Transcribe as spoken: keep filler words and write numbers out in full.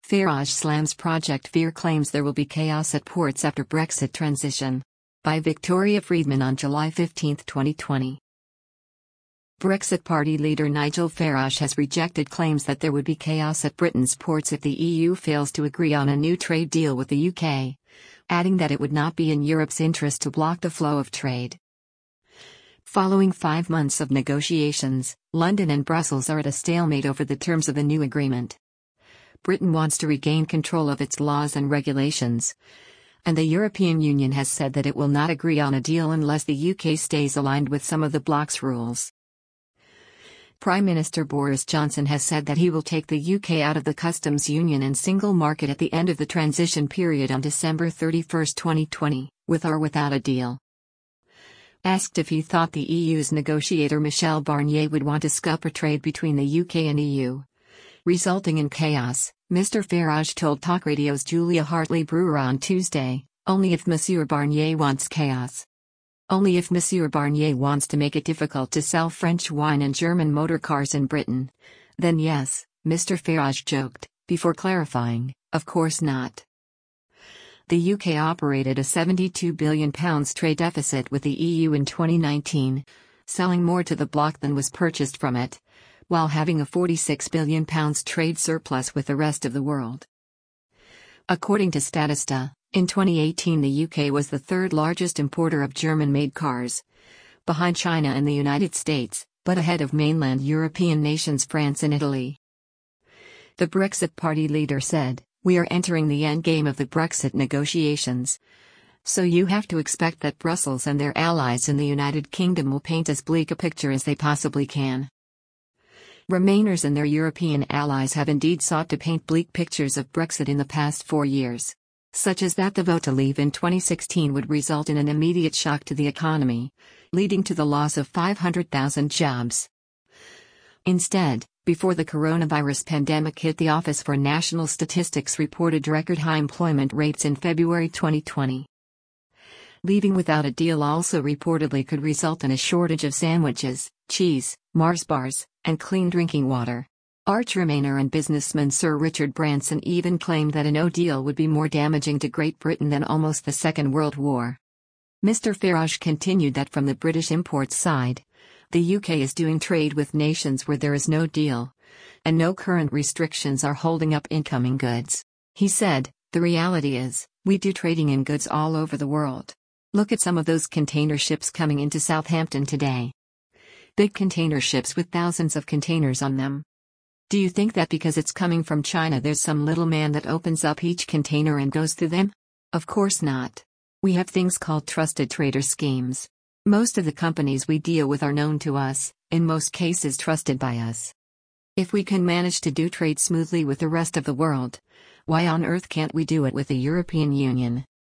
Farage slams Project Fear, claims there will be chaos at ports after Brexit transition. By Victoria Friedman on July fifteenth, twenty twenty. Brexit Party leader Nigel Farage has rejected claims that there would be chaos at Britain's ports if the E U fails to agree on a new trade deal with the U K, adding that it would not be in Europe's interest to block the flow of trade. Following five months of negotiations, London and Brussels are at a stalemate over the terms of the new agreement. Britain wants to regain control of its laws and regulations, and the European Union has said that it will not agree on a deal unless the U K stays aligned with some of the bloc's rules. Prime Minister Boris Johnson has said that he will take the U K out of the customs union and single market at the end of the transition period on December thirty-first, twenty twenty, with or without a deal. Asked if he thought the E U's negotiator Michel Barnier would want to scupper trade between the U K and E U, resulting in chaos, Mister Farage told Talk Radio's Julia Hartley-Brewer on Tuesday, only if Monsieur Barnier wants chaos. Only if Monsieur Barnier wants to make it difficult to sell French wine and German motor cars in Britain. Then yes, Mister Farage joked, before clarifying, of course not. The U K operated a seventy-two billion pounds trade deficit with the E U in twenty nineteen, selling more to the bloc than was purchased from it, while having a forty-six billion pounds trade surplus with the rest of the world. According to Statista, in twenty eighteen the U K was the third largest importer of German-made cars, behind China and the United States, but ahead of mainland European nations France and Italy. The Brexit Party leader said, "We are entering the endgame of the Brexit negotiations. So you have to expect that Brussels and their allies in the United Kingdom will paint as bleak a picture as they possibly can." Remainers and their European allies have indeed sought to paint bleak pictures of Brexit in the past four years, such as that the vote to leave in twenty sixteen would result in an immediate shock to the economy, leading to the loss of five hundred thousand jobs. Instead, before the coronavirus pandemic hit, the Office for National Statistics reported record high employment rates in February twenty twenty. Leaving without a deal also reportedly could result in a shortage of sandwiches, cheese, Mars bars, and clean drinking water. Arch Remainer and businessman Sir Richard Branson even claimed that a no deal would be more damaging to Great Britain than almost the Second World War. Mister Farage continued that from the British imports side, the U K is doing trade with nations where there is no deal, and no current restrictions are holding up incoming goods. He said, "The reality is, we do trading in goods all over the world. Look at some of those container ships coming into Southampton today. Big container ships with thousands of containers on them. Do you think that because it's coming from China there's some little man that opens up each container and goes through them? Of course not. We have things called trusted trader schemes. Most of the companies we deal with are known to us, in most cases trusted by us. If we can manage to do trade smoothly with the rest of the world, why on earth can't we do it with the European Union?"